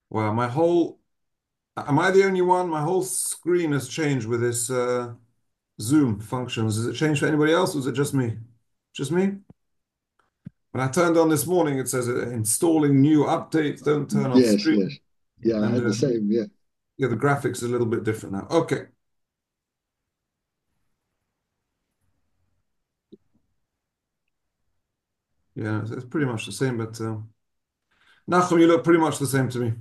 Wow, am I the only one? My whole screen has changed with this Zoom functions. Has it changed for anybody else? Or is it just me? Just me? When I turned on this morning, it says installing new updates, don't turn off Yes, yes. stream. Yeah, I And had the same. Yeah. yeah, the graphics are a little bit different now. Okay. Yeah, it's pretty much the same, but Nachum, you look pretty much the same to me.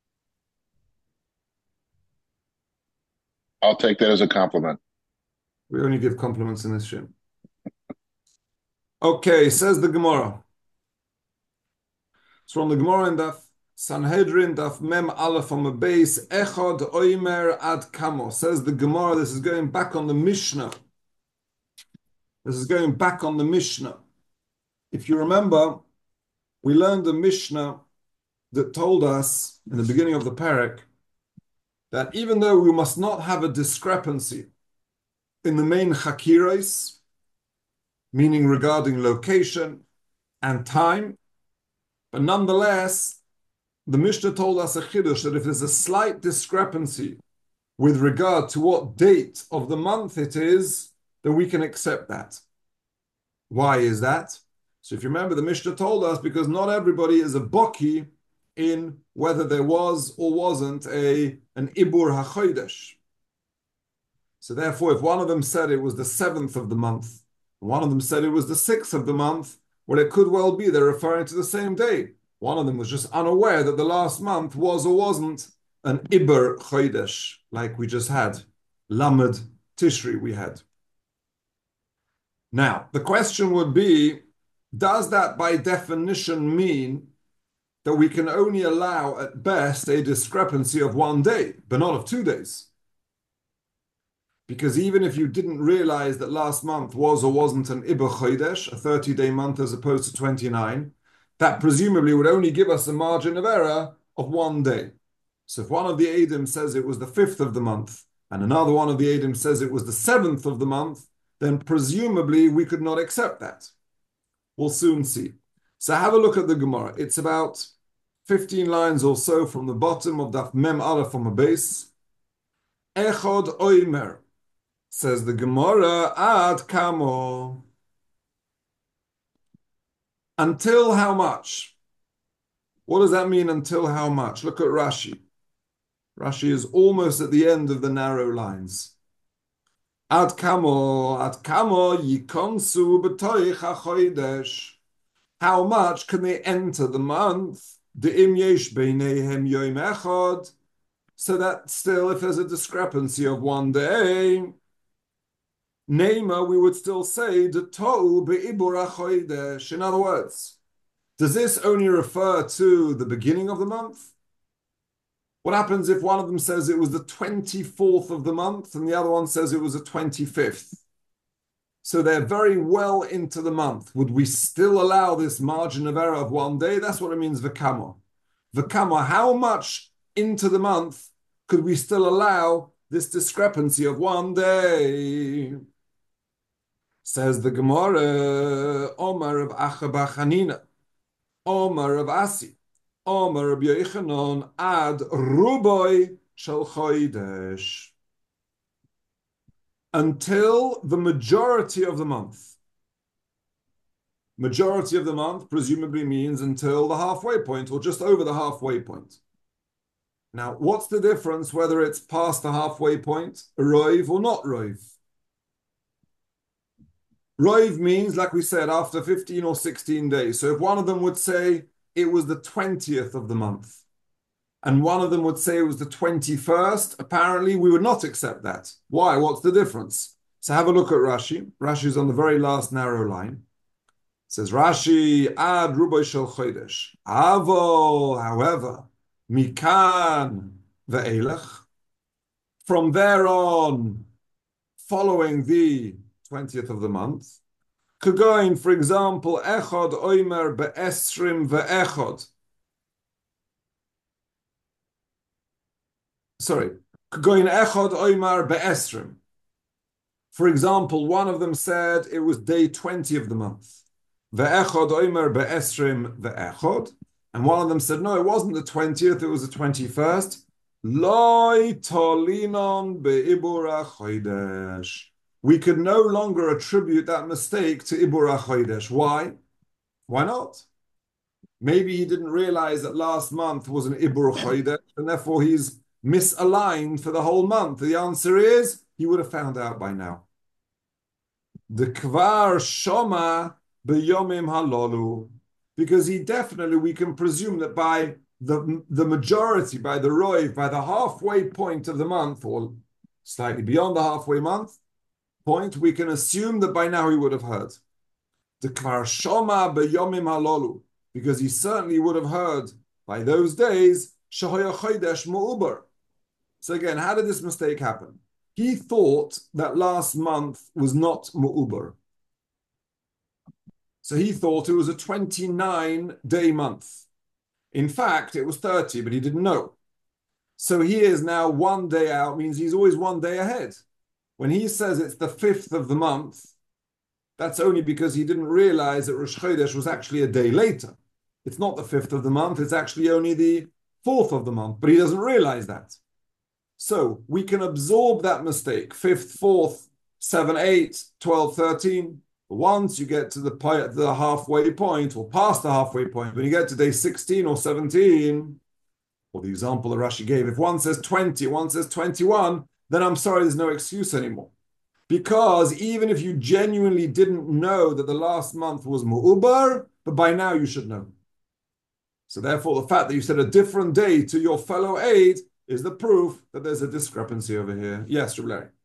I'll take that as a compliment. We only give compliments in this shit. Okay, says the Gemara. It's from the Gemara in Daf Sanhedrin, Daf Mem Aleph on the base, Echad Oimer Ad Kamo. Says the Gemara, this is going back on the Mishnah. This is going back on the Mishnah. If you remember, we learned a Mishnah that told us in the beginning of the parak that even though we must not have a discrepancy in the main chakiros, meaning regarding location and time, but nonetheless, the Mishnah told us a chiddush that if there's a slight discrepancy with regard to what date of the month it is, then we can accept that. Why is that? So if you remember, the Mishnah told us because not everybody is a boki in whether there was or wasn't an ibur hachodesh. So therefore, if one of them said it was the 7th of the month, one of them said it was the 6th of the month, well, it could well be they're referring to the same day. One of them was just unaware that the last month was or wasn't an ibur chodesh, like we just had. Lamed Tishri we had. Now, the question would be, does that by definition mean that we can only allow at best a discrepancy of one day, but not of 2 days? Because even if you didn't realize that last month was or wasn't an Iber Chodesh, a 30-day month as opposed to 29, that presumably would only give us a margin of error of one day. So if one of the Adim says it was the 5th of the month, and another one of the Adim says it was the 7th of the month, then presumably we could not accept that. We'll soon see. So have a look at the Gemara. It's about 15 lines or so from the bottom of Daf Mem Aleph on the base. Echod Oimer. Says the Gemara, Ad Kamo. Until how much? What does that mean, until how much? Look at Rashi. Rashi is almost at the end of the narrow lines. Ad kamo yikonsu b'toich hachodesh. How much can they enter the month? De'im yesh beinehem yom echad. So that still, if there's a discrepancy of one day, Neima, we would still say the to'u be'ibur hachodesh. In other words, does this only refer to the beginning of the month? What happens if one of them says it was the 24th of the month and the other one says it was the 25th? So they're very well into the month. Would we still allow this margin of error of one day? That's what it means, v'kama. V'kama, how much into the month could we still allow this discrepancy of one day? Says the Gemara, Omar of Achaba Chanina, Omar of Asi, Omar of Yochanan, Ad Ruboy Shel Chodesh. Until the majority of the month. Majority of the month presumably means until the halfway point or just over the halfway point. Now, what's the difference whether it's past the halfway point, Roiv or not Roiv? Roiv means, like we said, after 15 or 16 days. So if one of them would say it was the 20th of the month, and one of them would say it was the 21st, apparently we would not accept that. Why? What's the difference? So have a look at Rashi. Rashi is on the very last narrow line. It says Rashi, Ad Ruboy Shel Chodesh. Avo, however, Mikan ve'elech. From there on, following the 20th of the month, Kagoin, for example, Echod Oimer be'esrim ve'echod. Sorry, Kagoin Echod Oimer be'esrim. For example, one of them said it was day 20 of the month. Ve'echod Oimer be'esrim ve'echod. And one of them said, no, it wasn't the 20th, it was the 21st. Loi tolinon be'ibur HaChodesh. We could no longer attribute that mistake to Ibur HaChodesh. Why? Why not? Maybe he didn't realize that last month was an Ibur Chodesh, and therefore he's misaligned for the whole month. The answer is he would have found out by now. The Kvar Shoma B'yomim Halolu, because he definitely, we can presume that by the majority, by the Roiv, by the halfway point of the month, or slightly beyond the halfway month point, we can assume that by now he would have heard. The Kvar Shoma B'yomim Halolu, because he certainly would have heard by those days, Shahoya Chodesh Mu'ubar. So again, how did this mistake happen? He thought that last month was not Mu'ubar. So he thought it was a 29-day month. In fact, it was 30, but he didn't know. So he is now 1 day out, means he's always 1 day ahead. When he says it's the 5th of the month, that's only because he didn't realize that Rosh Chodesh was actually a day later. It's not the 5th of the month, it's actually only the 4th of the month, but he doesn't realize that. So we can absorb that mistake, 5th, 4th, 7, 8, 12, 13. Once you get to the halfway point, or past the halfway point, when you get to day 16 or 17, or the example that Rashi gave, if one says 20, one says 21, then I'm sorry, there's no excuse anymore. Because even if you genuinely didn't know that the last month was Mu'ubar, but by now you should know. So therefore, the fact that you said a different day to your fellow aide is the proof that there's a discrepancy over here. Yes, Rabbi Larry.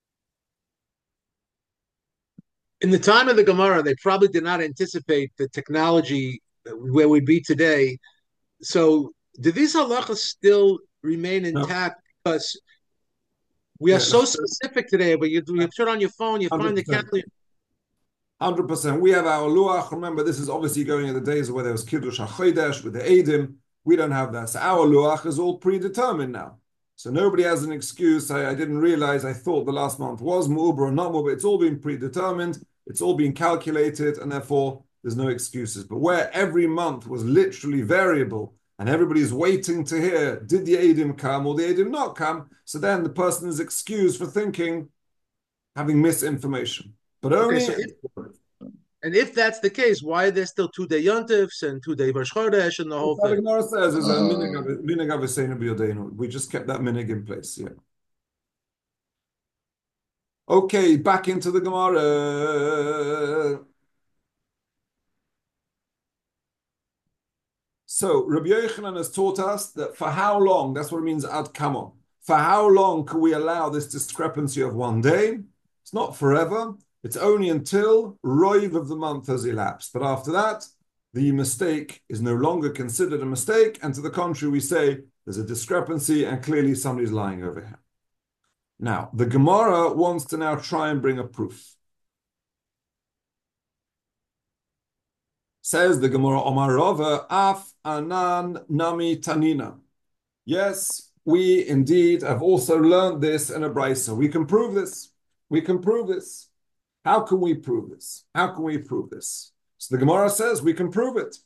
In the time of the Gemara, they probably did not anticipate the technology where we'd be today. So, do these halachas still remain No. intact? Because we are Yeah, so specific today, but you turn on your phone, you find the 100%. calendar. 100%. We have our luach. Remember, this is obviously going in the days where there was Kiddush HaChodesh with the Eidim. We don't have that. So our luach is all predetermined now. So nobody has an excuse. I didn't realize, I thought the last month was Mu'ubar or not Mu'ubar. It's all been predetermined. It's all been calculated, and therefore there's no excuses. But where every month was literally variable, and everybody's waiting to hear, did the Eidim come or the Eidim not come? So then the person is excused for thinking, having misinformation. But only... Okay, if that's the case, why are there still 2-day yontifs and 2-day Rosh Chodesh and the whole thing? The Gemara says is a minig aviseinu b'yodeinu. We just kept that minig in place. Yeah. Okay, back into the Gemara. So Rabbi Yochanan has taught us that for how long, that's what it means ad kamo. For how long can we allow this discrepancy of 1 day? It's not forever. It's only until Roiv of the month has elapsed. But after that, the mistake is no longer considered a mistake. And to the contrary, we say there's a discrepancy and clearly somebody's lying over here. Now, the Gemara wants to now try and bring a proof. Says the Gemara, Omar Rava, Af Anan Nami Tanina. Yes, we indeed have also learned this in a brisa. We can prove this. We can prove this. How can we prove this? How can we prove this? So the Gemara says we can prove it.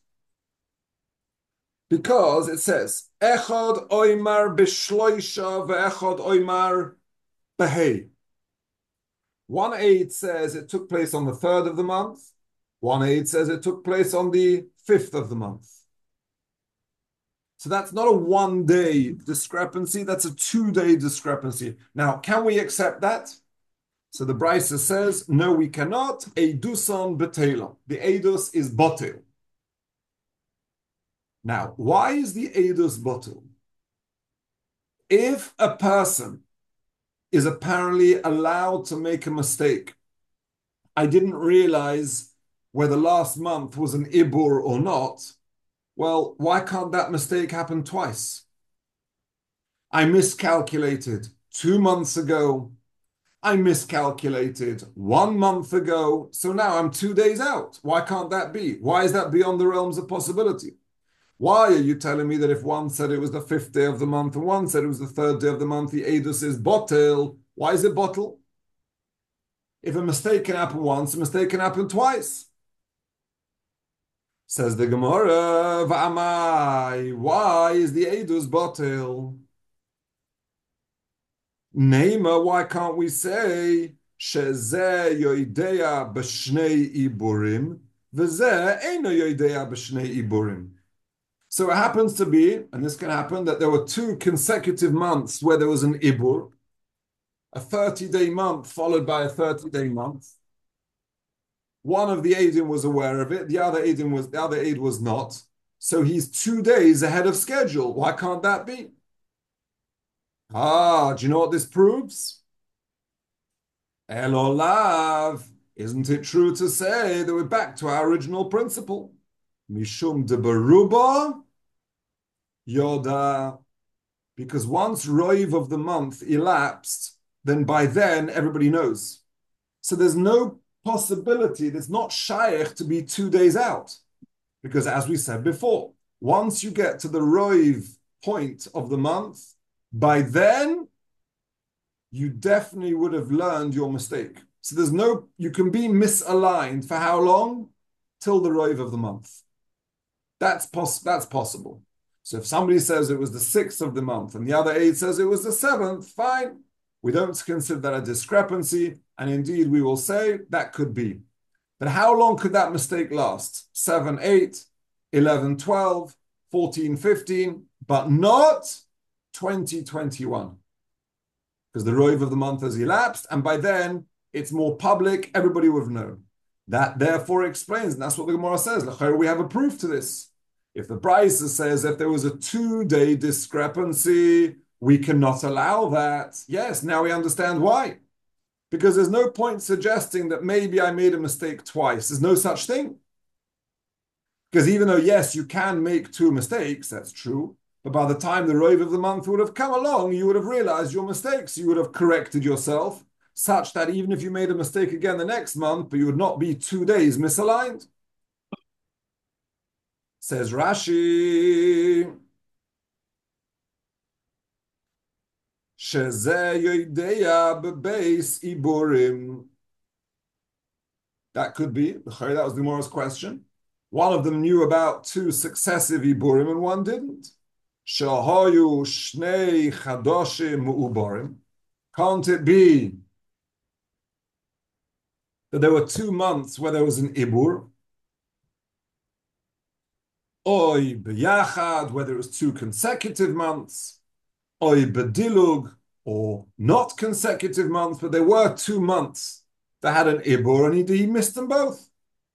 Because it says, Echad oimar b'shloisha ve'echad oimar b'hei. One aid says it took place on the 3rd of the month. One aid says it took place on the 5th of the month. So that's not a 1 day discrepancy, that's a 2-day discrepancy. Now, can we accept that? So the Brisa says, no, we cannot. Eiduson betelon. The Eidus is botel. Now, why is the Eidus botel? If a person is apparently allowed to make a mistake, I didn't realize whether last month was an Ibur or not, well, why can't that mistake happen twice? I miscalculated 2 months ago. I miscalculated 1 month ago, so now I'm 2 days out. Why can't that be? Why is that beyond the realms of possibility? Why are you telling me that if one said it was the 5th day of the month and one said it was the 3rd day of the month, the Eidus is botel? Why is it botel? If a mistake can happen once, a mistake can happen twice. Says the Gemara, Va'amai, why is the Eidus Batil? Neima, why can't we say Shezeh Yoidea B'Shnei Iburim, V'zeh Eino Yoidea B'Shnei Iburim? So it happens to be, and this can happen, that there were 2 consecutive months where there was an Ibur, a 30-day month followed by a 30-day month. One of the Eidim was aware of it, the other Eid was not. So he's 2 days ahead of schedule. Why can't that be? Do you know what this proves? Elolav. Isn't it true to say that we're back to our original principle? Mishum de Baruba Yoda. Because once Roiv of the month elapsed, then by then everybody knows. So there's no possibility, there's not shaykh to be 2 days out. Because as we said before, once you get to the Roiv point of the month, by then you definitely would have learned your mistake. So there's no, you can be misaligned for how long? Till the Roiv of the month. That's possible. So if somebody says it was the 6th of the month and the other aide says it was the 7th, fine. We don't consider that a discrepancy. And indeed, we will say that could be. But how long could that mistake last? 7, 8, 11, 12, 14, 15, but not 2021. Because the Roiv of the month has elapsed, and by then it's more public, everybody would have known. That therefore explains, and that's what the Gemara says, we have a proof to this. If the Brisa says if there was a 2-day discrepancy, we cannot allow that. Yes, now we understand why. Because there's no point suggesting that maybe I made a mistake twice. There's no such thing. Because even though, yes, you can make 2 mistakes, that's true, but by the time the Roiv of the month would have come along, you would have realized your mistakes. You would have corrected yourself, such that even if you made a mistake again the next month, but you would not be 2 days misaligned. Says Rashi, Shezeh Yodeya Bebeis Iburim. That could be. That was the Gemara's question. One of them knew about 2 successive Iburim and one didn't. Shahayu Shnei Chadoshim Mu'ubarim. Can't it be that there were 2 months where there was an Ibur? Oy B'yachad, whether it was 2 consecutive months. Oy B'dilug, or not consecutive months, but there were 2 months that had an Ibur and he missed them both.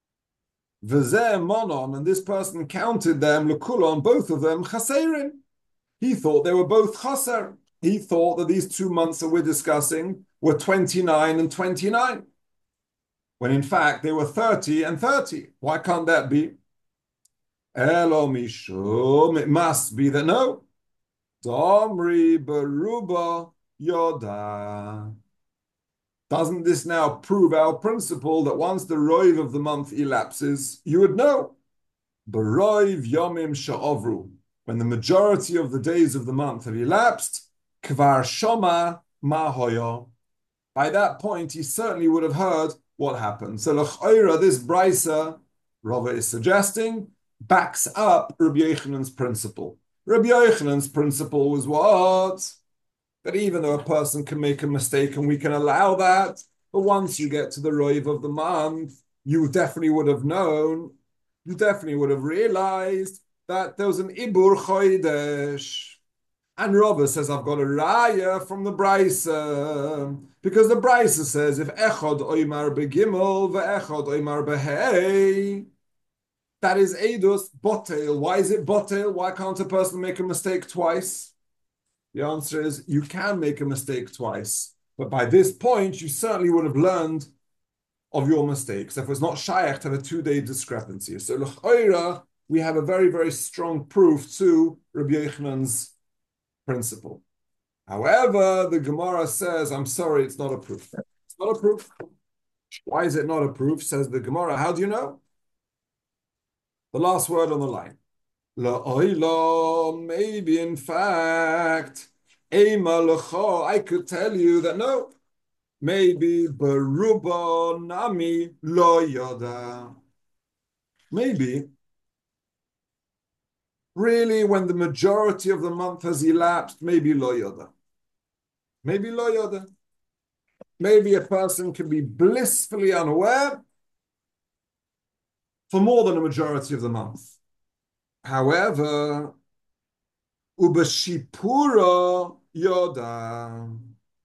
V'zeh monon, and this person counted them, l'kulon, both of them, chaserin. He thought they were both chaser. He thought that these 2 months that we're discussing were 29 and 29, when in fact they were 30 and 30. Why can't that be? Elo mishum, it must be that no. Domri beruba yoda. Doesn't this now prove our principle that once the Roiv of the month elapses, you would know? Beroiv yomim sha'ovru. When the majority of the days of the month have elapsed, kvar shoma mahoyo. By that point, he certainly would have heard what happened. So l'ch'oira, this brisa, Rava is suggesting, backs up Rabbi Yochanan's principle. Rabbi Yochanan's principle was what? That even though a person can make a mistake and we can allow that, but once you get to the Roiv of the month, you definitely would have known, you definitely would have realized that there was an Ibur Chodesh. And Rava says, I've got a raya from the Brisa, because the Brisa says, if Echad Oymar Begimel, ve'Echad Oymar Behei, that is Eidus Botel. Why is it Botel? Why can't a person make a mistake twice? The answer is, you can make a mistake twice. But by this point, you certainly would have learned of your mistakes. If it's not shaykh to have a 2-day discrepancy. So, l'ch'oira, we have a very, very strong proof to Rabbi Yochanan's principle. However, the Gemara says, I'm sorry, it's not a proof. It's not a proof. Why is it not a proof? Says the Gemara. How do you know? The last word on the line. La'oilo, maybe in fact, Ema lecho, I could tell you that no, maybe Beruba Nami Lo Yoda. Maybe Really, when the majority of the month has elapsed, maybe lo yoda. Maybe lo yoda. Maybe a person can be blissfully unaware for more than a majority of the month. However, ubeshipura yoda.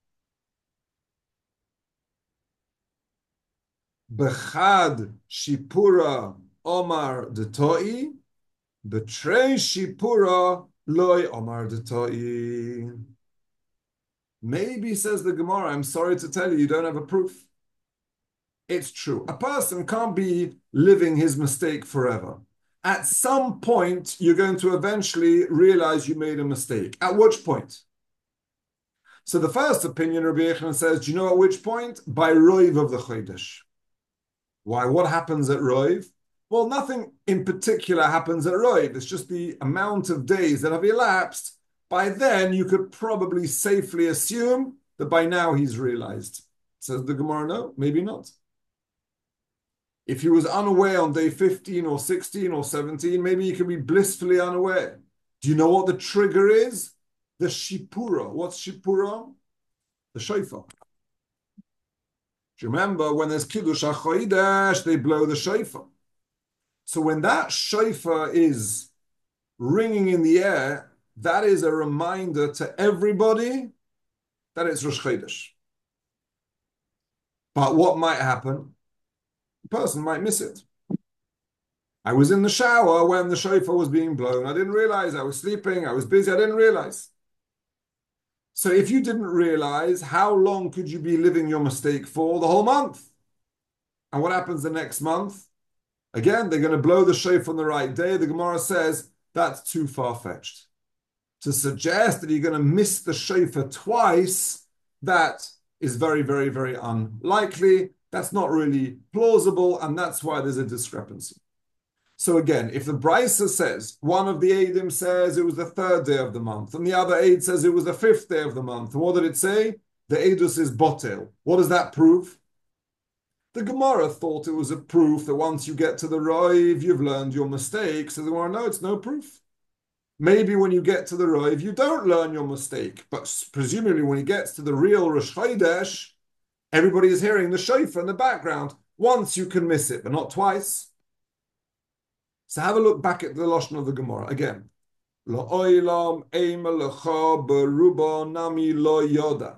Bechad shipura omar detoi. Betrei shipura loy omar detoi. Maybe, says the Gemara, I'm sorry to tell you, you don't have a proof. It's true. A person can't be living his mistake forever. At some point, you're going to eventually realize you made a mistake. At which point? So the first opinion, Rabbi Yochanan says, do you know at which point? By Roiv of the Chodesh. Why? What happens at Roiv? Well, nothing in particular happens at Roiv. It's just the amount of days that have elapsed. By then, you could probably safely assume that by now he's realized. Says the Gemara, no, maybe not. If he was unaware on day 15 or 16 or 17, maybe he can be blissfully unaware. Do you know what the trigger is? The shipura. What's shipura? The shofar. Do you remember when there's Kiddush HaChodesh, they blow the shofar. So when that shofar is ringing in the air, that is a reminder to everybody that it's Rosh Chodesh. But what might happen? The person might miss it. I was in the shower when the shofar was being blown. I didn't realize. I was sleeping. I was busy. I didn't realize. So if you didn't realize, how long could you be living your mistake for? The whole month. And what happens the next month? Again, they're going to blow the shofar on the right day. The Gemara says that's too far-fetched. To suggest that you're going to miss the shofar twice, that is very, very, very unlikely. That's not really plausible, and that's why there's a discrepancy. So again, if the Brisa says, one of the Eidim says it was the third day of the month, and the other Eid says it was the fifth day of the month, what did it say? The Eidus is botel. What does that prove? The Gemara thought it was a proof that once you get to the Roiv, you've learned your mistake. So the Gemara, no, it's no proof. Maybe when you get to the Roiv, you don't learn your mistake. But presumably when he gets to the real Rosh Chodesh, everybody is hearing the shofar in the background. Once you can miss it, but not twice. So have a look back at the Lashon of the Gemara again. La'olam eima lecha beruba nami lo yoda.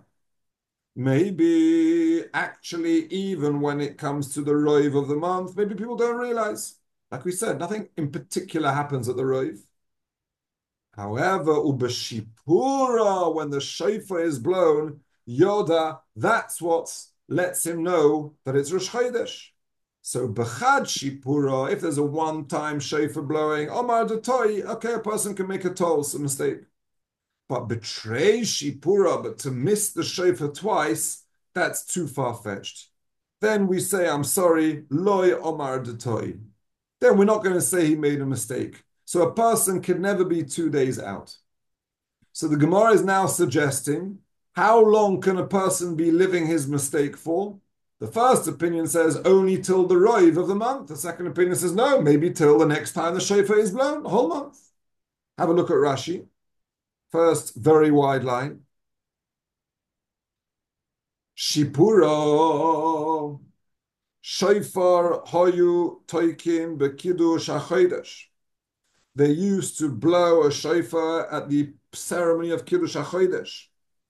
Maybe actually, even when it comes to the Roiv of the month, maybe people don't realize. Like we said, nothing in particular happens at the Roiv. However, ubeshipura, when the shofar is blown, Yoda, that's what lets him know that it's Rosh Chodesh. So bechad shipura, if there's a one-time shofar blowing, Omar detoi, okay, a person can make a toll, a mistake. But betray shipura, but to miss the shofar twice, that's too far-fetched. Then we say, I'm sorry, loy Omar detoi. Then we're not going to say he made a mistake. So a person can never be 2 days out. So the Gemara is now suggesting, how long can a person be living his mistake for? The first opinion says only till the Roiv of the month. The second opinion says no, maybe till the next time the shofar is blown, the whole month. Have a look at Rashi. First, very wide line. Shipura shofar hoyu toikin bekiddush hachodesh. They used to blow a shofar at the ceremony of Kiddush HaChodesh.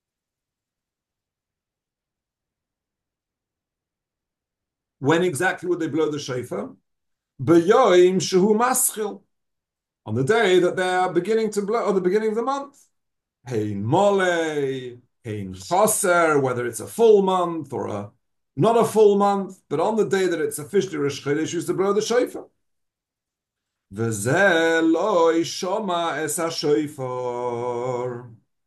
When exactly would they blow the shofar? B'yoim shehu maschil. On the day that they are beginning to blow, or the beginning of the month. Hein mole, hein chaser, whether it's a full month or not a full month, but on the day that it's officially Rosh Chodesh, used to blow the shofar. V'zeh lo shoma es ha-shofar.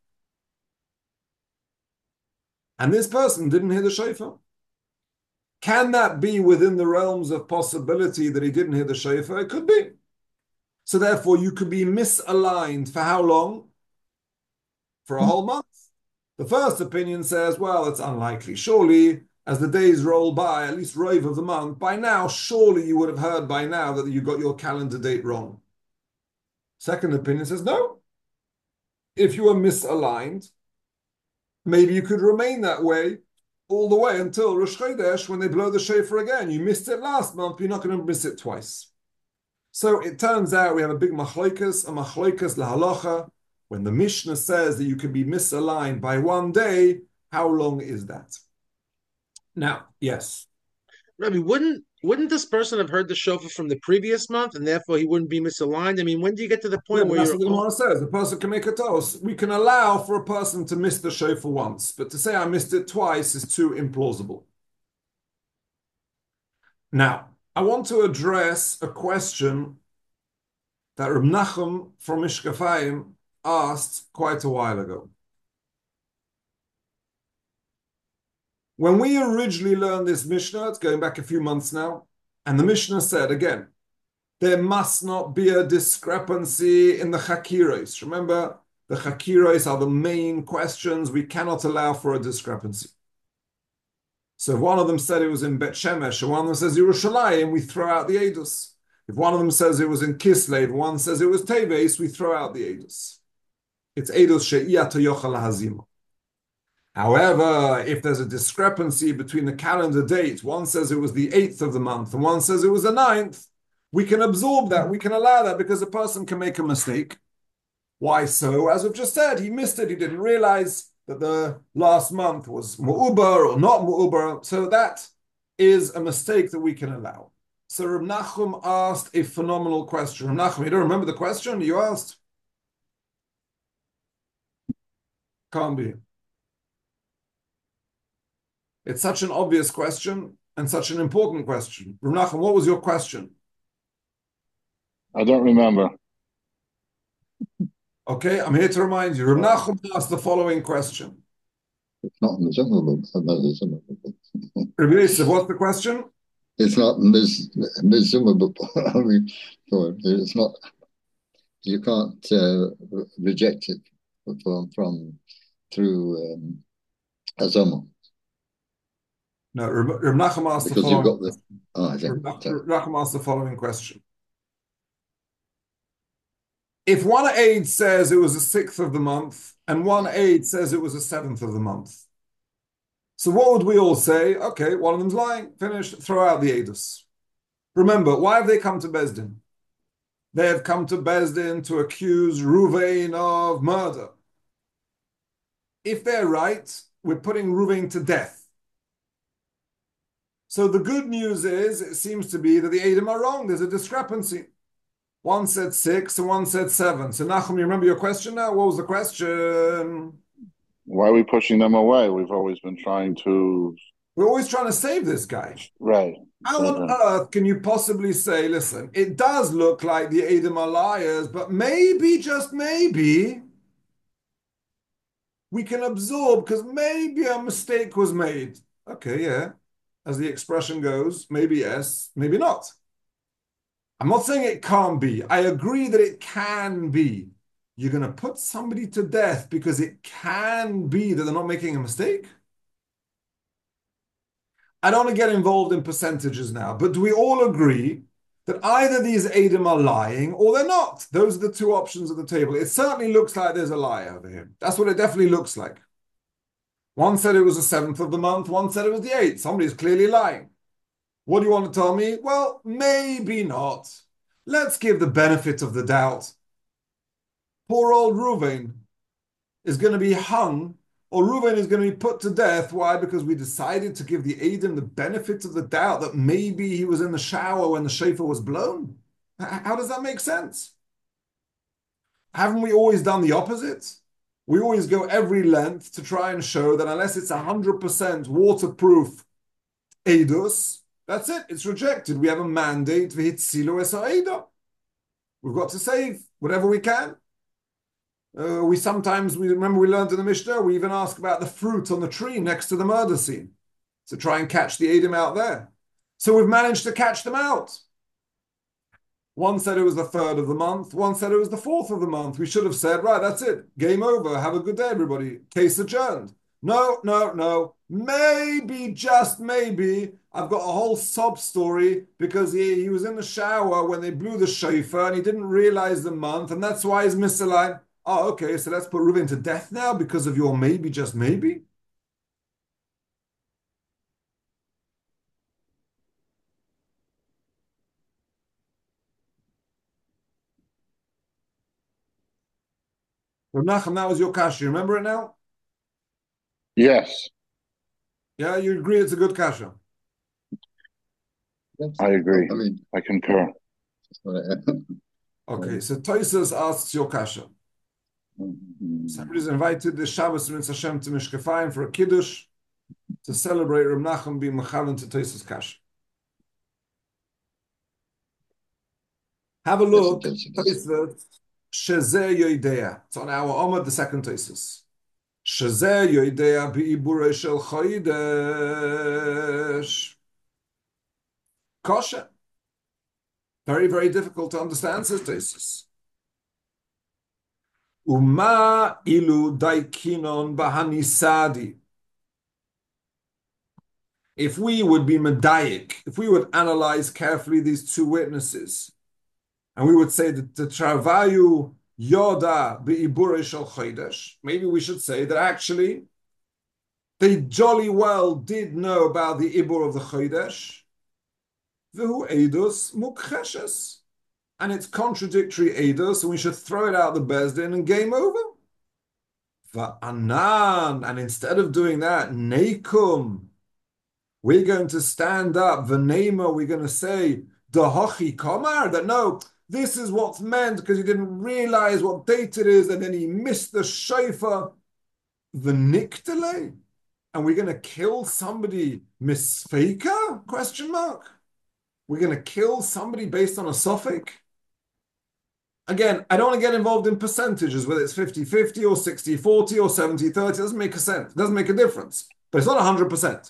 And this person didn't hear the shofar. Can that be within the realms of possibility that he didn't hear the shofar? It could be. So therefore, you could be misaligned for how long? For a whole month. The first opinion says, well, it's unlikely. Surely, as the days roll by, at least Roiv of the month, by now, surely you would have heard by now that you got your calendar date wrong. Second opinion says, no, if you were misaligned, maybe you could remain that way all the way until Rosh Chodesh when they blow the shofar again. You missed it last month, you're not going to miss it twice. So it turns out we have a big machlokas, lahalacha. When the Mishnah says that you can be misaligned by one day, how long is that? Now, yes. Rabbi, wouldn't this person have heard the shofar from the previous month, and therefore he wouldn't be misaligned? I mean, when do you get to the point where that's you're? What the Gemara says. The person can make a toss. We can allow for a person to miss the shofar once, but to say I missed it twice is too implausible. Now, I want to address a question that Reb Nachum from Mishkafayim asked quite a while ago. When we originally learned this Mishnah, it's going back a few months now, and the Mishnah said again, there must not be a discrepancy in the chakiros. Remember, the chakiros are the main questions. We cannot allow for a discrepancy. So if one of them said it was in Bet Shemesh, and one of them says Yerushalayim, we throw out the Eidos. If one of them says it was in Kislev, one says it was Teves, we throw out the Eidos. It's Eidos she'iyah to yochel hazima. However, if there's a discrepancy between the calendar dates, one says it was the 8th of the month and one says it was the 9th, we can absorb that, we can allow that because a person can make a mistake. Why so? As we've just said, he missed it, he didn't realize that the last month was mu'ubar or not mu'ubar, so that is a mistake that we can allow. So Reb Nachum asked a phenomenal question. Reb Nachum, you don't remember the question you asked? Can't be. It's such an obvious question and such an important question. Reb Nachum, what was your question? I don't remember. Okay, I'm here to remind you. Reb Nachum asked the following question. It's not mizumah. Rabbi Yosef, what's the question? It's not mizumah. I mean, it's not. You can't reject it from through azama. No, Reb Nachum asked the following. Reb Nachum asked the following question. If one aid says it was the 6th of the month and one aid says it was the 7th of the month, so what would we all say? Okay, one of them's lying. Finished. Throw out the Eidos. Remember, why have they come to Beis Din? They have come to Beis Din to accuse Ruvain of murder. If they're right, we're putting Ruvain to death. So the good news is, it seems to be that the Eidim are wrong. There's a discrepancy. One said 6 and one said 7. So Nachum, you remember your question now? What was the question? Why are we pushing them away? We've always been trying to... We're always trying to save this guy. Right. How on earth can you possibly say, listen, it does look like the Eidim are liars, but maybe, just maybe, we can absorb because maybe a mistake was made. Okay, yeah. As the expression goes, maybe yes, maybe not. I'm not saying it can't be. I agree that it can be. You're going to put somebody to death because it can be that they're not making a mistake? I don't want to get involved in percentages now, but do we all agree that either these Eidim are lying or they're not? Those are the two options at the table. It certainly looks like there's a lie over here. That's what it definitely looks like. One said it was the 7th of the month, one said it was the 8th. Somebody's clearly lying. What do you want to tell me? Well, maybe not. Let's give the benefit of the doubt. Poor old Reuven is going to be hung, or Reuven is going to be put to death. Why? Because we decided to give the Eidim the benefit of the doubt that maybe he was in the shower when the shofar was blown. How does that make sense? Haven't we always done the opposite? We always go every length to try and show that unless it's 100% waterproof Eidus, that's it. It's rejected. We have a mandate. We've got to save whatever we can. We remember we learned in the Mishnah, we even ask about the fruit on the tree next to the murder scene to try and catch the Eidim out there. So we've managed to catch them out. One said it was the 3rd of the month. One said it was the 4th of the month. We should have said, right, that's it. Game over. Have a good day, everybody. Case adjourned. No. Maybe, just maybe, I've got a whole sob story because he was in the shower when they blew the shofar and he didn't realize the month, and that's why he's misaligned. Oh, okay, so let's put Reuven to death now because of your maybe, just maybe. Rav Nachum, that was your kasha. You remember it now? Yes, Yeah, you agree it's a good kasha. I agree. I mean, I concur. Okay, so Toisos asks your kasha. Somebody's invited the Shabbos Rinz Hashem to Mishkefayim for a kiddush to celebrate Rav Nachum being Mechalon to Toisos kasha. Have a look. Toisos Shezeh Yoidea. It's on our Omad, the second Toisos. Shezeh Yoidea Bi'iburei Shel Chodesh. Kosher. Very, very difficult to understand, says Toisos. Uma ilu daikinon bahanisadi. If we would be medayik, if we would analyze carefully these two witnesses, and we would say that the travayu yoda beibure shel chodesh, maybe we should say that actually they jolly well did know about the ibur of the chodesh, v'hu edus mukcheshes, and it's contradictory edus, and we should throw it out the bezdin and game over. Va'anan, and instead of doing that, neikum, we're going to stand up, v'nema, we're going to say, dahachi kamar, that no, this is what's meant because he didn't realize what date it is, and then he missed the shofar, v'niktele, and we're going to kill somebody misfeika? Question mark. We're going to kill somebody based on a suffix? Again, I don't want to get involved in percentages, whether it's 50-50 or 60-40 or 70-30. It doesn't make a sense. It doesn't make a difference. But it's not 100%.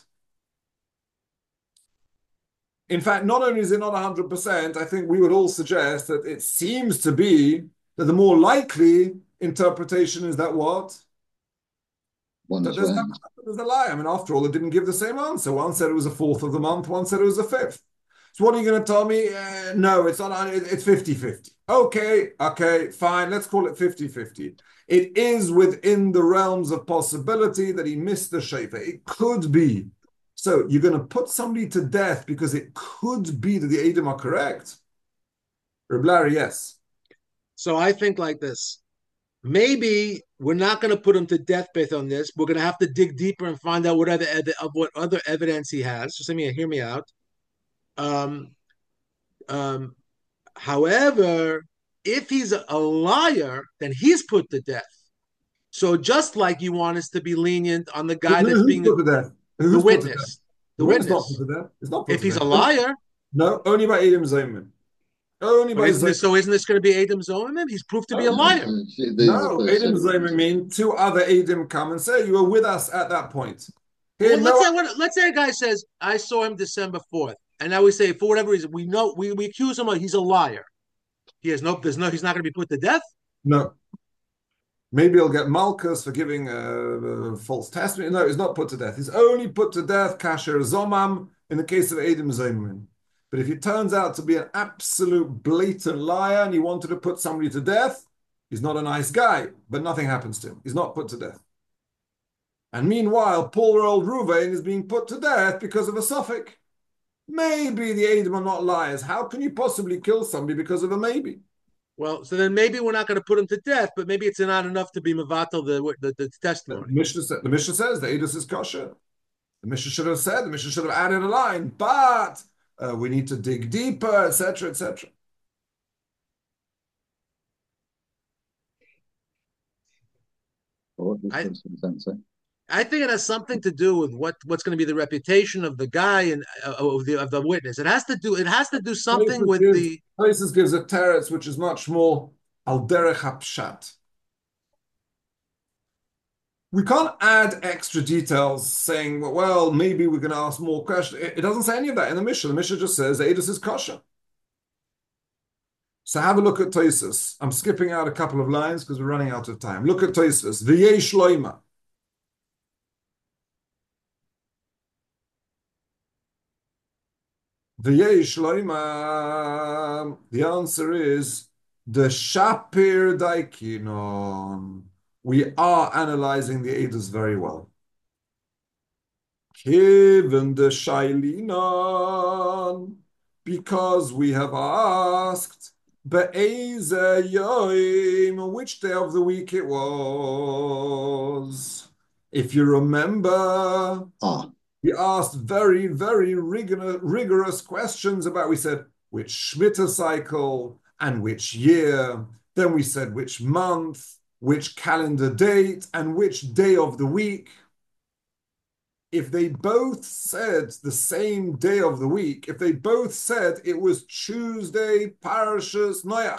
In fact, not only is it not 100%, I think we would all suggest that it seems to be that the more likely interpretation is that what? That there's a lie. I mean, after all, it didn't give the same answer. One said it was a fourth of the month. One said it was a fifth. So what are you going to tell me? No, it's not. It's 50-50. Okay, fine. Let's call it 50-50. It is within the realms of possibility that he missed the shofar. It could be. So you're going to put somebody to death because it could be that the Edom are correct? Reb Larry, yes. So I think like this. Maybe we're not going to put him to death based on this. We're going to have to dig deeper and find out what other evidence he has. Just hear me out. However, if he's a liar, then he's put to death. So just like you want us to be lenient on the guy that's being put to death? The witness. The witness. Not put to death. It's not put if to he's death. A liar. No, only by Edom Zayman. Only by so isn't this going to be Edom Zayman? He's proved to be a liar. No, Edom Zayman mean two other Edom come and say you were with us at that point. Well, let's say a guy says, I saw him December 4th. And now we say, for whatever reason, we accuse him of he's a liar. He's not going to be put to death? No. Maybe he'll get Malchus for giving false testimony. No, he's not put to death. He's only put to death kasher zomam in the case of Edom Zayman. But if he turns out to be an absolute blatant liar and he wanted to put somebody to death, he's not a nice guy, but nothing happens to him. He's not put to death. And meanwhile, poor old Ruvain is being put to death because of a suffix. Maybe the Edom are not liars. How can you possibly kill somebody because of a maybe? Well, so then maybe we're not going to put him to death, but maybe it's not enough to be mevatel the testimony. The Mishnah says the Edus is kosher. The Mishnah should have added a line, but we need to dig deeper, etc., etc. I think it has something to do with what's going to be the reputation of the guy and of the witness. It has to do something with the Places gives a teretz which is much more al derech hapshat. We can't add extra details saying, well, maybe we're going to ask more questions. It doesn't say any of that in the Mishnah. The Mishnah just says the Edus is kosher. So have a look at Tosfos. I'm skipping out a couple of lines because we're running out of time. Look at Tosfos. V'yesh loima. V'yesh loimar. The answer is the Shapir Daikinon. We are analyzing the Edus very well. Given the Shailinon, because we have asked Be'eze Yoim, which day of the week it was. If you remember, we asked very, very rigorous questions about, we said, which Shemitah cycle and which year. Then we said which month, which calendar date, and which day of the week. If they both said the same day of the week, if they both said it was Tuesday, Parashas Noach.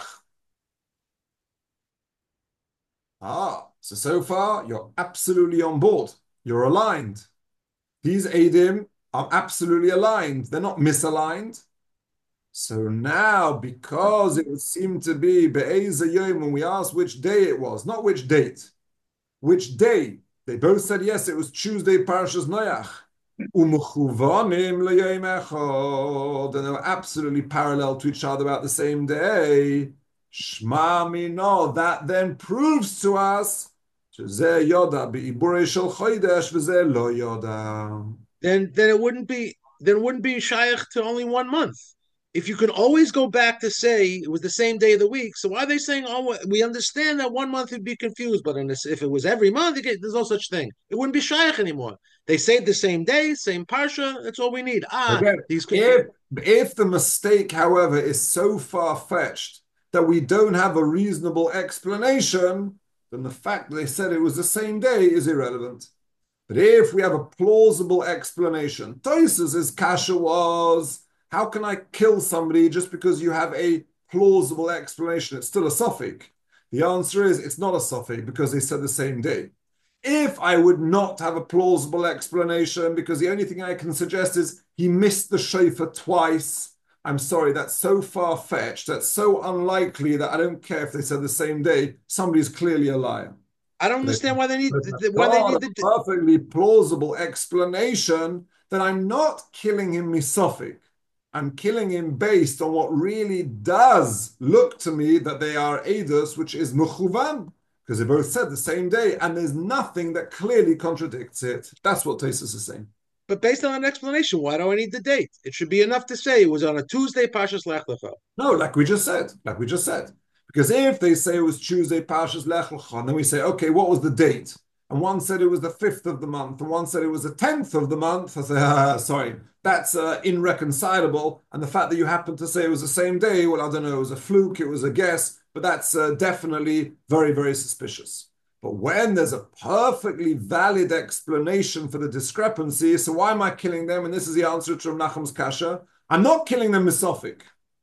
So far, you're absolutely on board. You're aligned. These Eidim are absolutely aligned. They're not misaligned. So now, because it would seem to be Be'ez Yom, when we asked which day it was, not which date, which day, they both said yes, it was Tuesday, Parashas Noach. U'mechuvanim l'yom echad, and they were absolutely parallel to each other at the same day. Shma mino, that then proves to us shezeh yoda be'iburei shel chodesh v'zeh lo yoda. Then it wouldn't be shaykh to only 1 month. If you can always go back to say it was the same day of the week, so why are they saying, oh, we understand that 1 month would be confused, but if it was every month, there's no such thing. It wouldn't be shaykh anymore. They say the same day, same parsha, that's all we need. If the mistake, however, is so far-fetched that we don't have a reasonable explanation, then the fact that they said it was the same day is irrelevant. But if we have a plausible explanation, Tosas' kasha was, how can I kill somebody just because you have a plausible explanation? It's still a suffix. The answer is it's not a suffix because they said the same day. If I would not have a plausible explanation because the only thing I can suggest is he missed the shofar twice, I'm sorry, that's so far-fetched, that's so unlikely that I don't care if they said the same day, somebody's clearly a liar. I don't understand why they need the perfectly plausible explanation that I'm not killing him misophic. I'm killing him based on what really does look to me that they are edus, which is mechuvan, because they both said the same day, and there's nothing that clearly contradicts it. That's what Tosas is saying. But based on an explanation, why do I need the date? It should be enough to say it was on a Tuesday, Parshas Lech Lecha. No, like we just said. Because if they say it was Tuesday, Parshas Lech Lecha, then we say, okay, what was the date? And one said it was the 5th of the month, and one said it was the 10th of the month. I say, sorry, that's irreconcilable. And the fact that you happen to say it was the same day, well, I don't know, it was a fluke, it was a guess, but that's definitely very, very suspicious. But when there's a perfectly valid explanation for the discrepancy, so why am I killing them? And this is the answer to Rav Nachum's kasha. I'm not killing them misophic.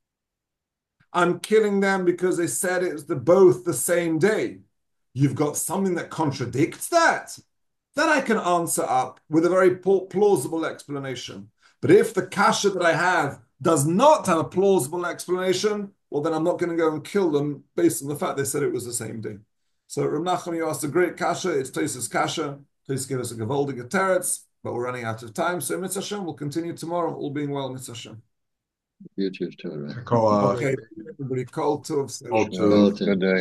I'm killing them because they said it was both the same day. You've got something that contradicts that. Then I can answer up with a very plausible explanation. But if the kasha that I have does not have a plausible explanation, well, then I'm not going to go and kill them based on the fact they said it was the same day. So Rav Nachum, you asked a great kasha. It's Tosas kasha. Please give us a gewaldige teretz, but we're running out of time. So Mitzvah Hashem, we'll continue tomorrow. All being well, Mitzvah Hashem. You too, too. Okay, everybody, Kol Tov. Good day.